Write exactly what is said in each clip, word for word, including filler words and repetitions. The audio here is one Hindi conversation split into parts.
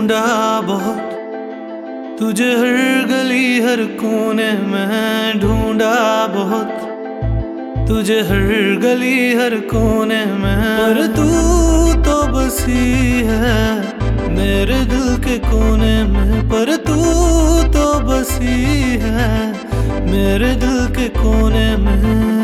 ढूंढा बहुत, तुझे हर गली हर कोने में ढूंढा बहुत, तुझे हर गली हर कोने में। पर तू तो बसी है मेरे दिल के कोने में, पर तू तो बसी है मेरे दिल के कोने में।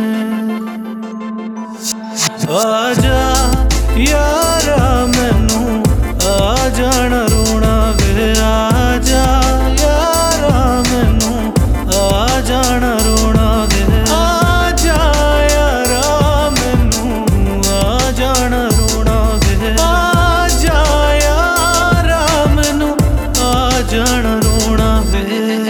आजा यारा मैनू आ जाना रोना वे, आजा यारा मैनू आ जाना रोना वे, आजा यारा मैनू आ जाना रोना वे, आजा यारा मैनू आ जाना रोना वे।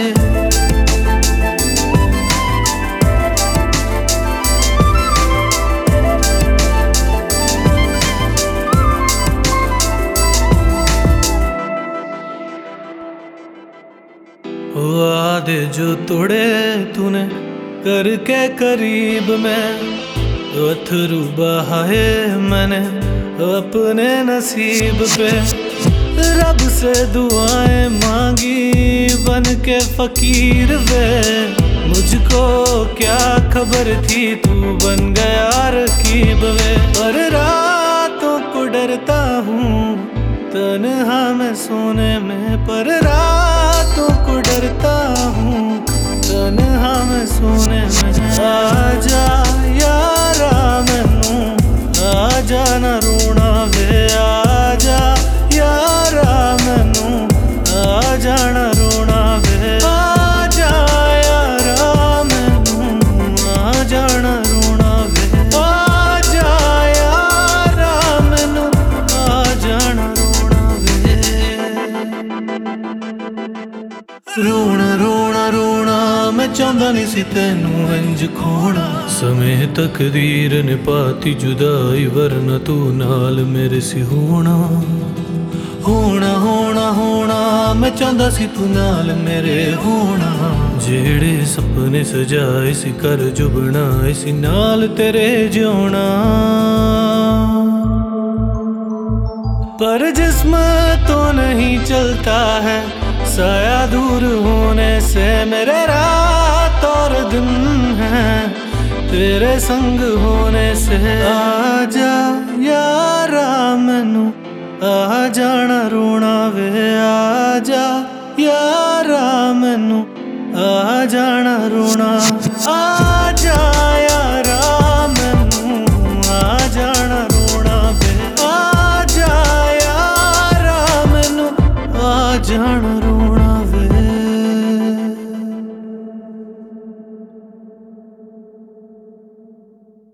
वादे जो तोड़े तूने करके करीब में, अथरू बहाए मैंने अपने नसीब पे। रब से दुआएं मांगी बन के फकीर वे, मुझको क्या खबर थी तू बन गया रकीब वे। पर रातों को डरता हूँ तन्हा मैं सोने में, पर रातों को डरता हूँ तन्हा मैं सोने में। आजा यारा मैनू आ जाना रोना वे, आजा यारा मैनू आ जाना रोना वे, आजा यारा मैनू आ जाना रोना वे, आजा यारा मैनू आ जाना रोना वे। रोना रोना रोना मैं चाहता नहीं सी तेनू इंज खोना, समय तकदीर ने पाती जुदाई वरना तू नाल मेरे सी होना। होना होना होना मैं चाहता सी तू नाल मेरे होना, जेड़े सपने सजाए सी कर जो बनाए सी नाल तेरे जोना। पर जिस्म तो नहीं चलता है साया दूर होने से, मेरे रात और दिन है तेरे संग होने से। आजा यारा मैनू आ जाना रोना वे, आजा यारा मैनू आ जाना रोना।